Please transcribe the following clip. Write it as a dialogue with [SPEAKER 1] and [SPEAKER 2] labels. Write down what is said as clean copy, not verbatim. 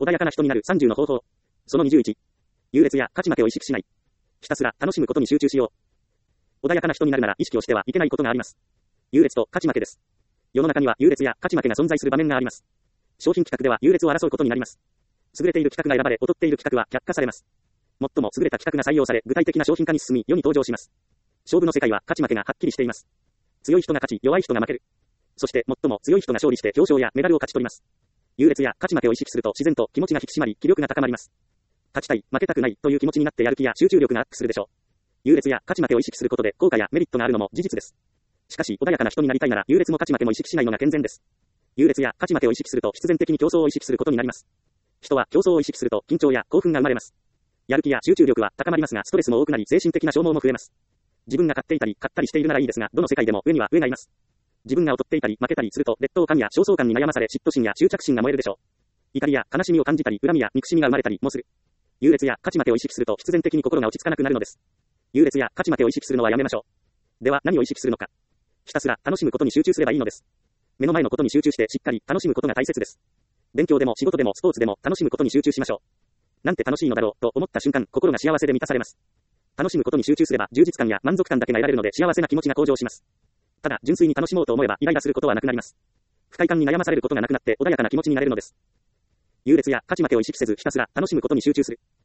[SPEAKER 1] 穏やかな人になる30の方法。その21。優劣や勝ち負けを意識しない。ひたすら楽しむことに集中しよう。穏やかな人になるなら意識をしてはいけないことがあります。優劣と勝ち負けです。世の中には優劣や勝ち負けが存在する場面があります。商品企画では優劣を争うことになります。優れている企画が選ばれ、劣っている企画は却下されます。最も優れた企画が採用され、具体的な商品化に進み、世に登場します。勝負の世界は勝ち負けがはっきりしています。強い人が勝ち、弱い人が負ける。そして最も強い人が勝利して表彰やメダルを勝ち取ります。優劣や勝ち負けを意識すると自然と気持ちが引き締まり、気力が高まります。勝ちたい、負けたくないという気持ちになってやる気や集中力がアップするでしょう。優劣や勝ち負けを意識することで効果やメリットがあるのも事実です。しかし穏やかな人になりたいなら優劣も勝ち負けも意識しないのが健全です。優劣や勝ち負けを意識すると必然的に競争を意識することになります。人は競争を意識すると緊張や興奮が生まれます。やる気や集中力は高まりますがストレスも多くなり精神的な消耗も増えます。自分が勝っていたり勝ったりしているならいいですが、どの世界でも上には上がいます。自分が劣っていたり負けたりすると劣等感や焦燥感に悩まされ嫉妬心や執着心が燃えるでしょう。怒りや悲しみを感じたり恨みや憎しみが生まれたりもする。優劣や勝ち負けを意識すると必然的に心が落ち着かなくなるのです。優劣や勝ち負けを意識するのはやめましょう。では何を意識するのか。ひたすら楽しむことに集中すればいいのです。目の前のことに集中してしっかり楽しむことが大切です。勉強でも仕事でもスポーツでも楽しむことに集中しましょう。なんて楽しいのだろうと思った瞬間、心が幸せで満たされます。楽しむことに集中すれば充実感や満足感だけが得られるので幸せな気持ちが向上します。ただ純粋に楽しもうと思えばイライラすることはなくなります。不快感に悩まされることがなくなって穏やかな気持ちになれるのです。優劣や勝ち負けを意識せずひたすら楽しむことに集中する。